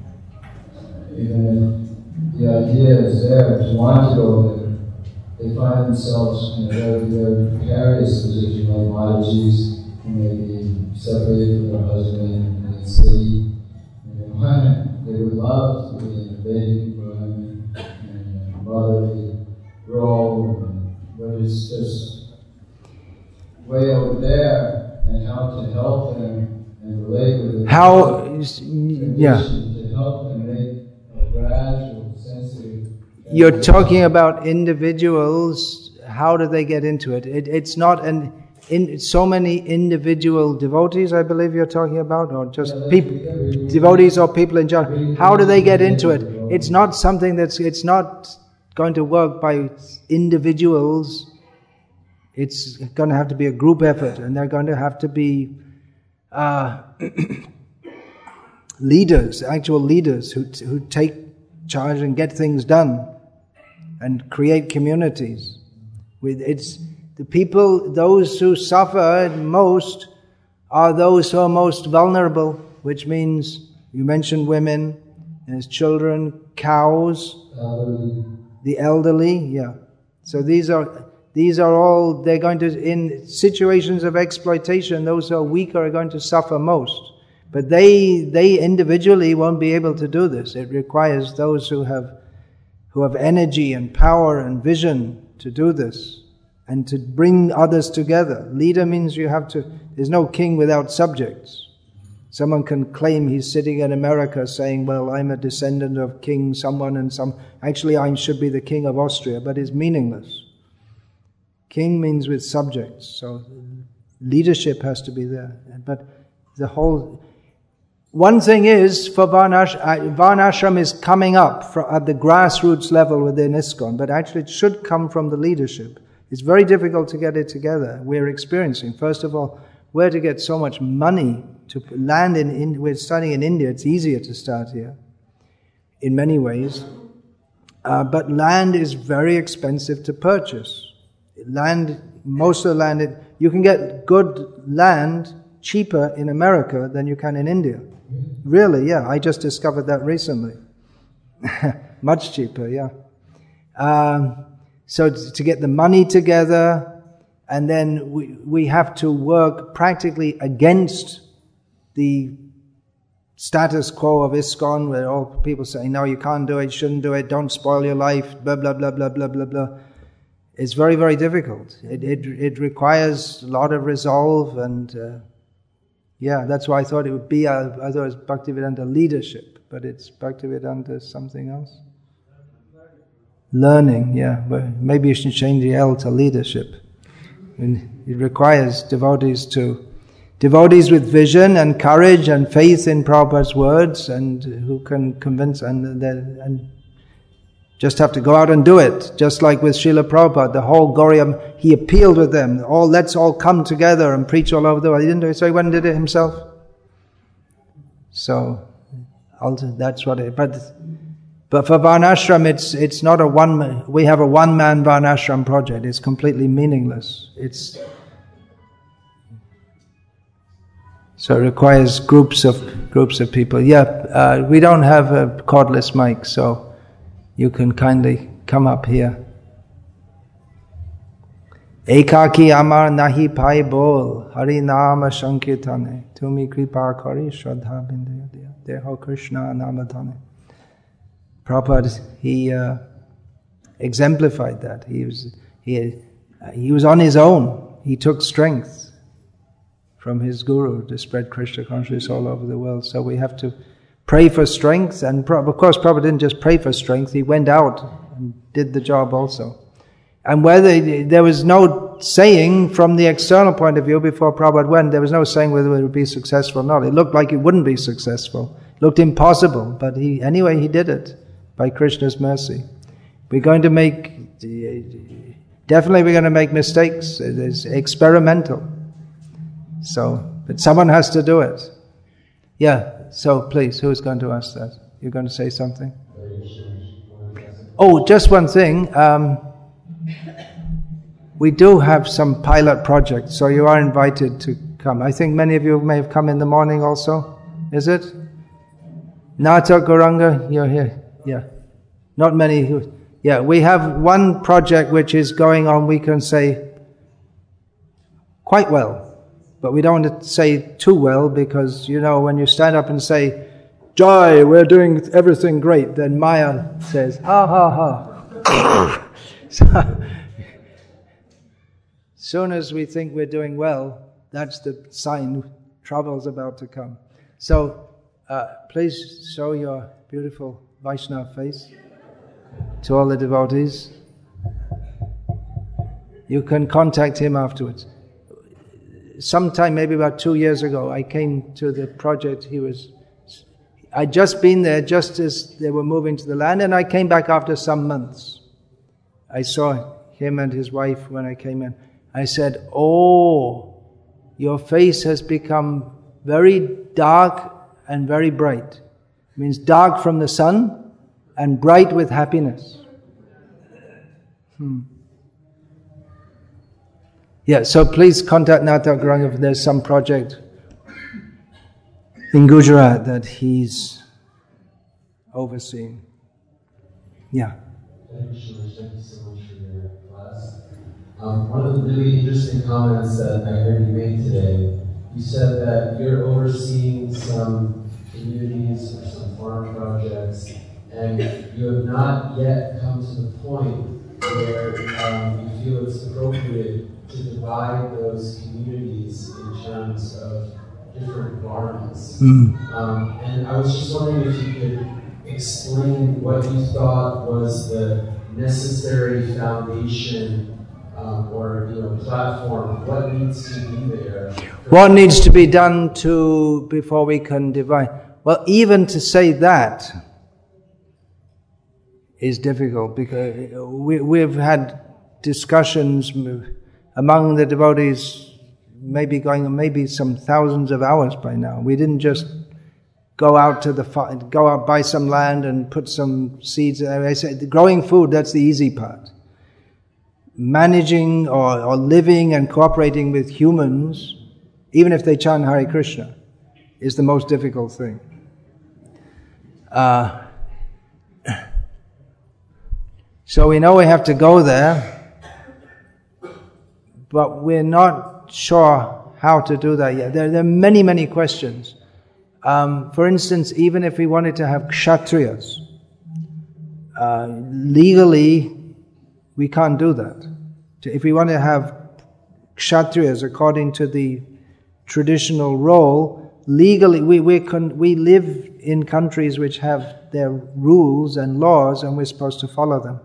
even if the idea is there to want to go there, they find themselves in a very, very precarious position, like Mataji's, who may be separated from their husband in the city. You know, they would love to be in a baby environment and a motherly role, but it's just way over there, and how to help them and relate with them. How, yeah. To help them make a gradual, sensitive. You're talking about individuals, how do they get into it? it it's not an, in, so many individual devotees, I believe you're talking about, or just yeah, people, devotees or people in general. How do they get into it? It's not something that's, it's not going to work by individuals. It's going to have to be a group effort, and they're going to have to be uh, leaders, actual leaders who who take charge and get things done and create communities. With it's the people, those who suffer most are those who are most vulnerable, which means you mentioned women, there's children, cows, elderly. the elderly, yeah. So these are these are all, they're going to, in situations of exploitation, those who are weaker are going to suffer most. But they they individually won't be able to do this. It requires those who have who have energy and power and vision to do this and to bring others together. Leader means you have to, there's no king without subjects. Someone can claim he's sitting in America saying, well, I'm a descendant of King someone and some, actually I should be the king of Austria, but it's meaningless. King means with subjects, so leadership has to be there. But the whole, one thing is, for Varnashram, Varnashram is coming up at the grassroots level within ISKCON, but actually it should come from the leadership. It's very difficult to get it together. We're experiencing, first of all, where to get so much money to land in, in we're starting in India, it's easier to start here, in many ways. Uh, but land is very expensive to purchase. Land, most of the land, you can get good land cheaper in America than you can in India. Really, yeah, I just discovered that recently. Much cheaper, yeah. Um, so to get the money together, and then we, we have to work practically against the status quo of ISKCON, where all people say, no, you can't do it, you shouldn't do it, don't spoil your life, blah, blah, blah, blah, blah, blah, blah. It's very, very difficult. It it, it requires a lot of resolve, and uh, yeah, that's why I thought it would be, uh, I thought it was Bhaktivedanta leadership, but it's Bhaktivedanta something else. Learning, yeah, but maybe you should change the L to leadership. And it requires devotees to, devotees with vision and courage and faith in Prabhupada's words, and who can convince, and and just have to go out and do it. Just like with Srila Prabhupada, the whole Gauriya, he appealed with them, all, let's all come together and preach all over the world. He didn't do it, so he went and did it himself. So, that's what it, but, but for Varnashram, it's, it's not a one, we have a one-man Varnashram project. It's completely meaningless. It's, so it requires groups of, groups of people. Yeah, uh, we don't have a cordless mic, so you can kindly come up here. Ekaki amar nahi pai bol, Hari nama sankirtane, Tumi kripa kari shraddha bindaya deho Krishna namadhane. Prabhupada, he uh, exemplified that. He was he uh, he was on his own. He took strength from his guru to spread Krishna consciousness all over the world. So we have to pray for strength, and of course Prabhupada didn't just pray for strength, he went out and did the job also. And whether there was no saying from the external point of view before Prabhupada went, there was no saying whether it would be successful or not. It looked like it wouldn't be successful. It looked impossible, but he anyway he did it by Krishna's mercy. We're going to make, definitely we're going to make mistakes. It is experimental. So, but someone has to do it. Yeah, so please, who's going to ask that? You're going to say something? Oh, just one thing. Um, we do have some pilot projects, so you are invited to come. I think many of you may have come in the morning also. Is it? Nata Gauranga, you're here. Yeah. Not many who... Yeah, we have one project which is going on, we can say, quite well. But we don't want to say too well, because, you know, when you stand up and say, Jai, we're doing everything great, then Maya says, ha ha ha. So, soon as we think we're doing well, that's the sign trouble's about to come. So, uh, please show your beautiful Vaishnava face to all the devotees. You can contact him afterwards. Sometime, maybe about two years ago, I came to the project. He was, I'd just been there just as they were moving to the land, and I came back after some months. I saw him and his wife when I came in. I said, oh, your face has become very dark and very bright. It means dark from the sun and bright with happiness. Hmm. Yeah, so please contact Nata Gauranga if there's some project in Gujarat that he's overseeing. Yeah. Thank you, Shiva. Thank you so much for your class. Um, one of the really interesting comments that I heard you make today, you said that you're overseeing some communities or some farm projects, and you have not yet come to the point where um, you feel it's appropriate to divide those communities in terms of different varnas. Mm. Um, and I was just wondering if you could explain what you thought was the necessary foundation um, or you know platform. What needs to be there? What needs to be done to before we can divide? Well, even to say that is difficult, because we, we've had discussions among the devotees, maybe going maybe some thousands of hours by now. We didn't just go out to the go out buy some land and put some seeds. I said, growing food, that's the easy part. Managing or, or living and cooperating with humans, even if they chant Hare Krishna, is the most difficult thing. Uh, so we know we have to go there, but we're not sure how to do that yet. There, there are many, many questions. Um, for instance, even if we wanted to have kshatriyas, uh, legally we can't do that. If we want to have kshatriyas according to the traditional role, legally we we, can, we live in countries which have their rules and laws, and we're supposed to follow them.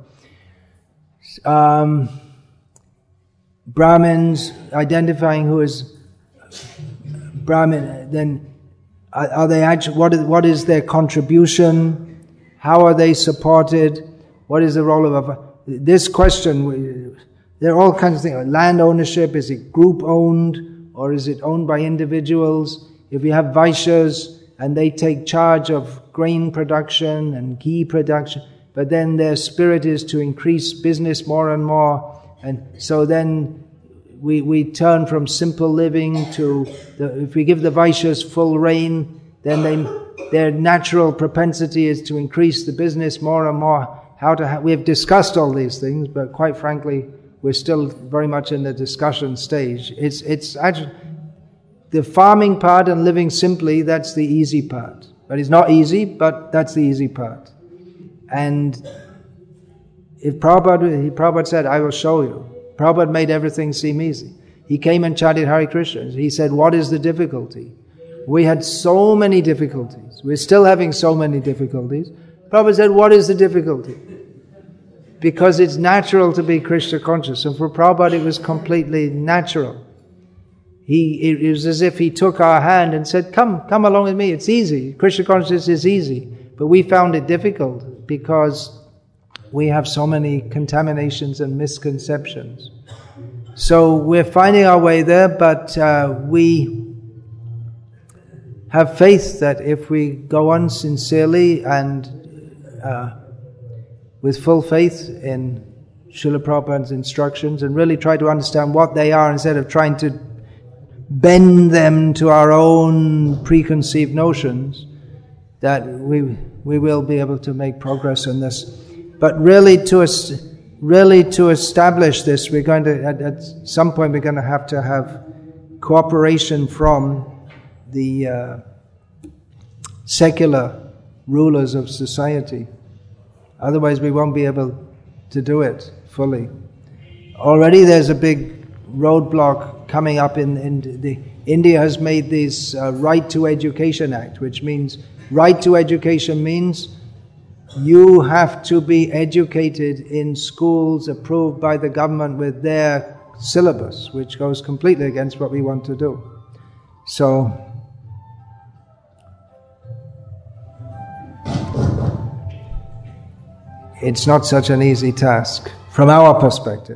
Um, Brahmins, identifying who is Brahmin, then are, are they actually, what is, what is their contribution? How are they supported? What is the role of a, this question? There are all kinds of things. Land ownership, is it group owned or is it owned by individuals? If you have Vaishyas and they take charge of grain production and ghee production, but then their spirit is to increase business more and more, and so then we we turn from simple living to, the, if we give the Vaishyas full reign, then they, their natural propensity is to increase the business more and more. How to ha- we have discussed all these things, but quite frankly, we're still very much in the discussion stage. It's it's actually the farming part and living simply, that's the easy part. But it's not easy, but that's the easy part. And if Prabhupada, he, Prabhupada said, I will show you. Prabhupada made everything seem easy. He came and chanted Hare Krishna. He said, what is the difficulty? We had so many difficulties. We're still having so many difficulties. Prabhupada said, what is the difficulty? Because it's natural to be Krishna conscious. And for Prabhupada it was completely natural. He, it was as if he took our hand and said, come, come along with me. It's easy. Krishna consciousness is easy. But we found it difficult because we have so many contaminations and misconceptions. So we're finding our way there, but uh, we have faith that if we go on sincerely and uh, with full faith in Srila Prabhupada's instructions and really try to understand what they are instead of trying to bend them to our own preconceived notions, that we we will be able to make progress in this. But really to really to establish this, we're going to at, at some point we're going to have to have cooperation from the uh, secular rulers of society. Otherwise we won't be able to do it fully. Already there's a big roadblock coming up in, in the India has made this uh, Right to Education Act, which means right to education means you have to be educated in schools approved by the government with their syllabus, which goes completely against what we want to do. So it's not such an easy task from our perspective.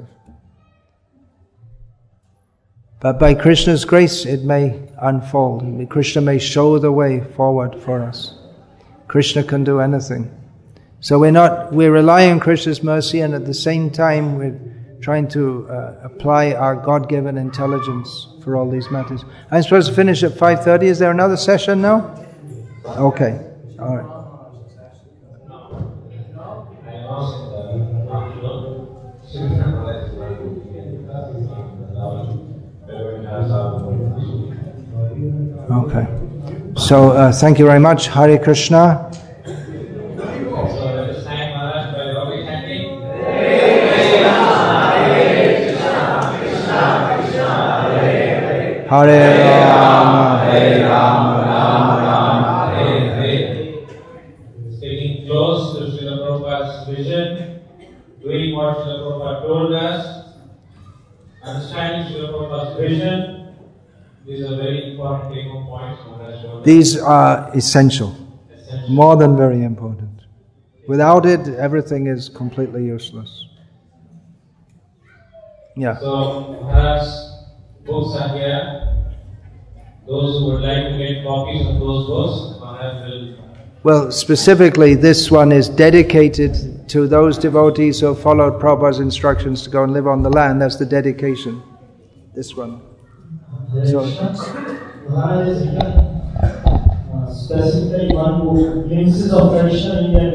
But by Krishna's grace, it may unfold. Krishna may show the way forward for us. Krishna can do anything. So we're not, we're relying on Krishna's mercy, and at the same time we're trying to uh, apply our God-given intelligence for all these matters. I'm supposed to finish at five thirty. Is there another session now? Okay. All right. Okay. So, uh, thank you very much. Hare Krishna. Hare Rama, Hare Rama, Rama Rama, Hare Hare. Staying close to Srila Prabhupada's vision, doing what Srila Prabhupada told us, understanding Srila Prabhupada's vision. These are very important take-home points. These are essential, essential, more than very important. Without it, everything is completely useless. Yeah. So, perhaps books are here. Those who would like to get copies of those books, perhaps will. Well, specifically, this one is dedicated to those devotees who have followed Prabhupada's instructions to go and live on the land. That's the dedication. This one. So, uh, specifically one book, Glimpses of Traditional Indian